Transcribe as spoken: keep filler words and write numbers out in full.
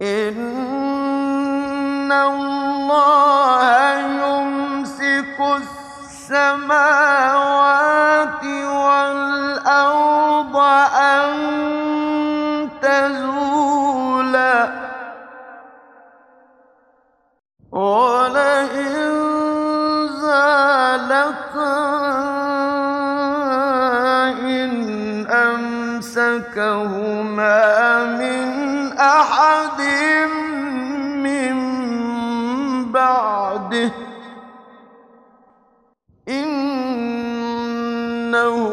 إِنَّ اللَّهَ يُمْسِكُ السَّمَاوَاتِ وَالْأَرْضَ أَن تَزُولَا وَلَئِن زَالَتَا إِنْ أَمْسَكَهُمَا مِنْ أَحَدٍ مِّن بَعْدِهِ ۚ إِنَّهُ